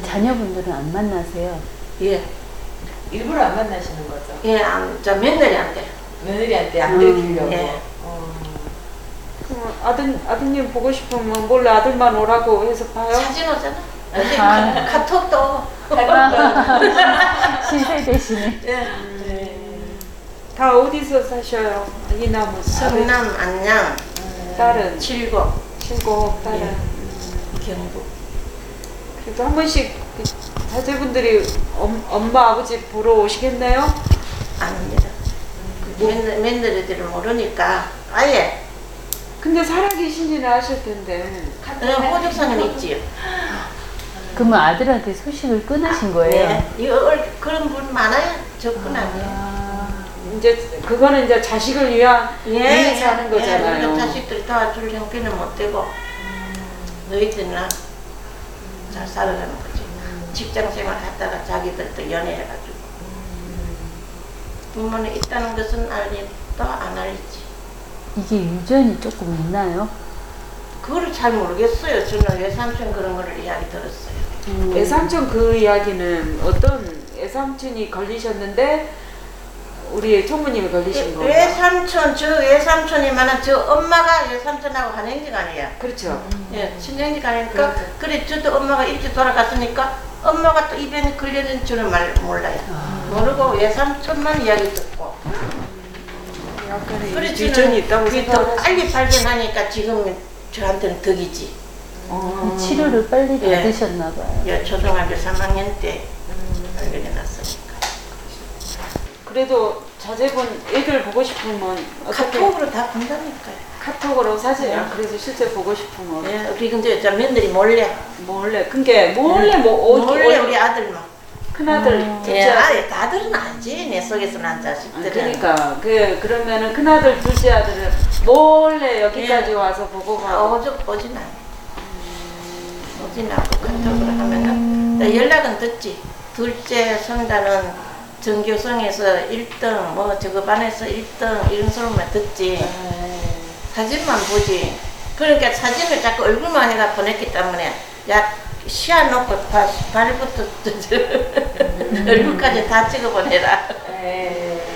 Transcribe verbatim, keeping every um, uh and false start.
자녀분들은 안 만나세요? 예. 일부러 안 만나시는 거죠? 예, 안, 저 며느리한테. 며느리한테 안 음, 들키려고. 예. 어. 그럼 아들, 아드님 보고 싶으면 몰래 아들만 오라고 해서 봐요? 사진 오잖아. 아. 카톡도. 신세대시네. 예. 다 어디서 사셔요? 이남은 성남, 안양, 딸은 칠곡, 칠곡 딸은 예. 경북. 그래도 한 번씩 그 자제분들이 엄, 엄마 아버지 보러 오시겠네요? 아닙니다. 그 며느, 며느리들을 모르니까 아예. 근데 살아계신지는 아실 텐데. 어, 호적상은 있지요. 그러면 아들한테 소식을 끊으신 거예요? 네. 이거 얼- 그런 분 많아요. 저뿐 아니에요. 아, 이제 그거는 이제 자식을 위한 위해서 하는 거잖아요. 예, 자식들 도와줄 형편은 못 되고 너희들나 잘 살아가는 거지. 직장 생활 하다가 자기들도 연애해가지고 부모는 있다는 것은 알리도 안 알리지. 이게 유전이 조금 있나요? 그거를 잘 모르겠어요. 저는 외삼촌 그런 거를 이야기 들었어요. 음. 외삼촌 그 이야기는 어떤 외삼촌이 걸리셨는데 우리 총무님이 걸리신 건가요? 외삼촌, 저 외삼촌이면은 저 엄마가 외삼촌하고 한행지간이야. 그렇죠. 예, 친정지간이니까 그래 저도 엄마가 일찍 돌아갔으니까 엄마가 또 입에 걸려진 줄은 말 몰라요. 모르고 외삼촌만 이야기 듣고. 약간의 그래 유전이 있다고 그게 더 생각하시죠? 빨리 발견하니까 지금 저한테는 덕이지. 어. 치료를 빨리 예. 받으셨나 봐요. 예, 초등학교 삼 학년 때 발견해 놨으니까. 그래도 자제분 애들 보고 싶으면 어떻게 카톡으로 다 본다니까요. 카톡으로 사진 네. 그래서 실제 보고 싶으면 예, 우리 근데 저 며느리 몰래 몰래 그게 몰래 뭐 어디 몰래 어디 우리 아들만. 큰아들 어. 예, 둘째 아들 아예 다들은 알지. 내 속에서 난 아, 자식들은. 그러니까 그 그러면은 큰아들 둘째 아들은 몰래 여기까지 예. 와서 보고 아, 가고 오죽 오진 않아. 오진 않고 카톡으로 하면은 나 연락은 듣지. 둘째 성단은 전교성에서 일 등, 뭐 저거 반에서 일 등 이런 소리만 듣지. 사진만 보지. 그러니까 사진을 자꾸 얼굴만 해가 보냈기 때문에 야 시야 놓고 발, 발부터 얼굴까지 다 찍어 보내라. 에이,